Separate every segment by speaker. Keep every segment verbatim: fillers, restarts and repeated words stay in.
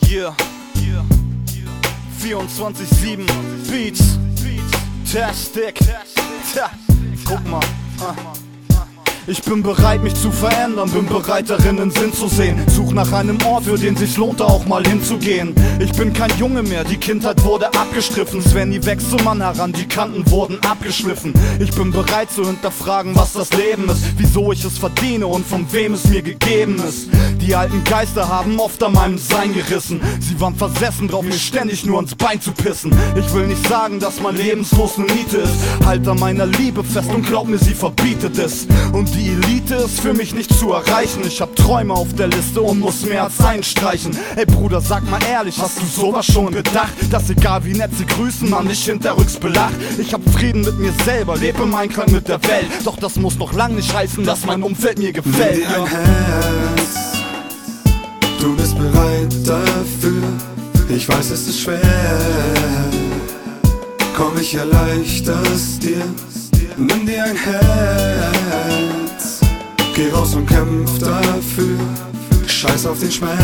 Speaker 1: Yeah, vierundzwanzig sieben Beats, Tastic. Tja, guck mal. Ah. Ich bin bereit, mich zu verändern, bin bereit, darin einen Sinn zu sehen. Such nach einem Ort, für den sich's lohnt, da auch mal hinzugehen. Ich bin kein Junge mehr, die Kindheit wurde abgestriffen. Svenny wächst zum Mann heran, die Kanten wurden abgeschliffen. Ich bin bereit zu hinterfragen, was das Leben ist, wieso ich es verdiene und von wem es mir gegeben ist. Die alten Geister haben oft an meinem Sein gerissen. Sie waren versessen drauf, mir ständig nur ans Bein zu pissen. Ich will nicht sagen, dass mein Lebenslos eine Niete ist. Halt an meiner Liebe fest und glaub mir, sie verbietet es. Und die Elite ist für mich nicht zu erreichen. Ich hab Träume auf der Liste und muss mehr als einstreichen. Ey Bruder, sag mal ehrlich, hast du sowas schon gedacht? Dass egal wie nett sie grüßen, man dich hinterrücks belacht. Ich hab Frieden mit mir selber, lebe im Einklang mit der Welt. Doch das muss noch lang nicht heißen, dass mein Umfeld mir gefällt.
Speaker 2: Nimm dir ein Herz, du bist bereit dafür. Ich weiß, es ist schwer, komm, ich erleichter's dir. Nimm dir ein Herz, geh raus und kämpf dafür. Scheiß auf den Schmerz,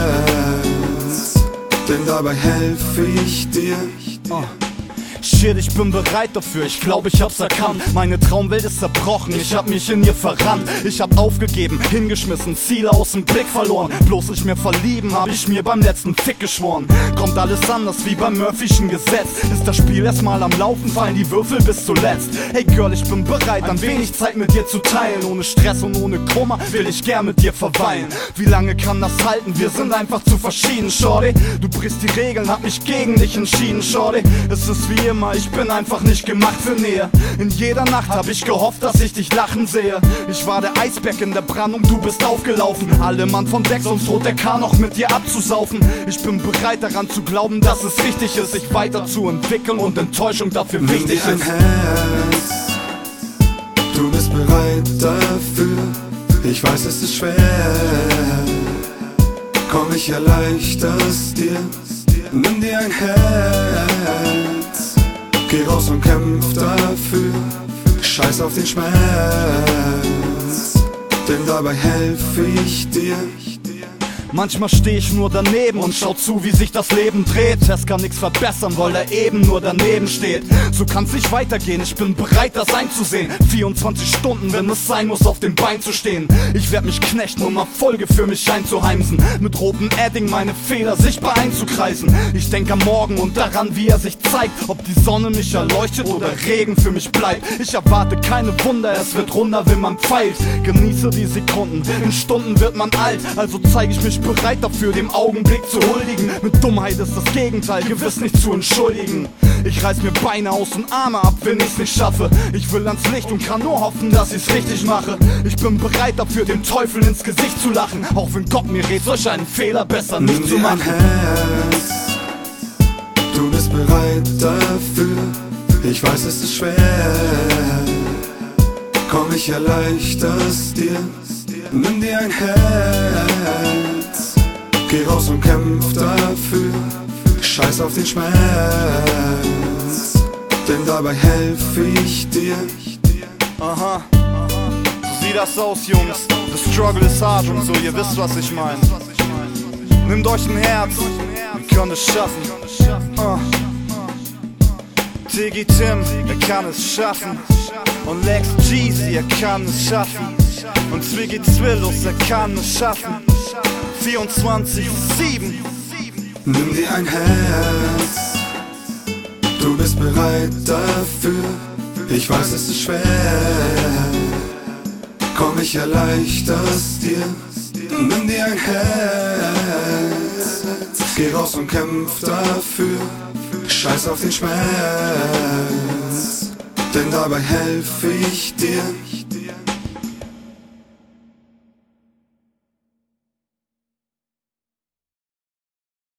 Speaker 2: denn dabei helf ich dir.
Speaker 1: Oh. Shit, ich bin bereit dafür, ich glaube, ich hab's erkannt. Meine Traumwelt ist zerbrochen, ich hab mich in ihr verrannt. Ich hab aufgegeben, hingeschmissen, Ziele aus dem Blick verloren. Bloß ich mir verlieben, hab ich mir beim letzten Fick geschworen. Kommt alles anders wie beim Murphy'schen Gesetz. Ist das Spiel erstmal am Laufen, fallen die Würfel bis zuletzt. Hey Girl, ich bin bereit, ein wenig Zeit mit dir zu teilen. Ohne Stress und ohne Kummer will ich gern mit dir verweilen. Wie lange kann das halten? Wir sind einfach zu verschieden, Shorty. Du brichst die Regeln, hab mich gegen dich entschieden, Shorty. Es ist wie immer, ich bin einfach nicht gemacht für Nähe. In jeder Nacht hab ich gehofft, dass ich dich lachen sehe. Ich war der Eisberg in der Brandung, du bist aufgelaufen. Alle Mann von Deck, sonst droht der Kahn noch mit dir abzusaufen. Ich bin bereit daran zu glauben, dass es richtig ist, sich weiterzuentwickeln und Enttäuschung dafür
Speaker 2: Nimm
Speaker 1: wichtig
Speaker 2: dir ein
Speaker 1: ist.
Speaker 2: Herz, du bist bereit dafür. Ich weiß, es ist schwer, komm, ich erleichter's dir. Nimm dir ein Herz, geh raus und kämpf dafür. Scheiß auf den Schmerz, denn dabei helf ich dir.
Speaker 1: Manchmal steh ich nur daneben und schau zu, wie sich das Leben dreht. Es kann nichts verbessern, weil er eben nur daneben steht. So kann's nicht weitergehen, ich bin bereit, das einzusehen. vierundzwanzig Stunden, wenn es sein muss, auf dem Bein zu stehen. Ich werd mich knechten, um Erfolge für mich einzuheimsen. Mit rotem Edding meine Fehler sichtbar einzukreisen. Ich denk am Morgen und daran, wie er sich zeigt. Ob die Sonne mich erleuchtet oder Regen für mich bleibt. Ich erwarte keine Wunder, es wird runter, wenn man pfeilt. Genieße die Sekunden, in Stunden wird man alt. Also zeig ich mich bereit dafür, dem Augenblick zu huldigen. Mit Dummheit ist das Gegenteil, gewiss nicht zu entschuldigen. Ich reiß mir Beine aus und Arme ab, wenn ich's nicht schaffe. Ich will ans Licht und kann nur hoffen, dass ich's richtig mache. Ich bin bereit dafür, dem Teufel ins Gesicht zu lachen. Auch wenn Gott mir rät, solch einen Fehler besser nicht
Speaker 2: Nimm
Speaker 1: zu
Speaker 2: dir
Speaker 1: machen.
Speaker 2: ein Herz, du bist bereit dafür. Ich weiß, es ist schwer, komm, ich erleichter's dir. Nimm dir ein Herz, geh raus und kämpf dafür. Scheiß auf den Schmerz, denn dabei helf ich dir.
Speaker 1: Aha, so sieht das aus, Jungs. The struggle is hard und so, ihr wisst, was ich mein. Nehmt euch ein Herz, wir können es schaffen. uh. Tiggy Tim, er kann es schaffen. Und Lex Jeezy, er kann es schaffen. Und Zwiggy Zwillus, er kann es schaffen. vierundzwanzig sieben.
Speaker 2: Nimm dir ein Herz, du bist bereit dafür. Ich weiß, es ist schwer, komm, ich erleichter's dir. Nimm dir ein Herz, geh raus und kämpf dafür. Scheiß auf den Schmerz, denn dabei helf ich dir.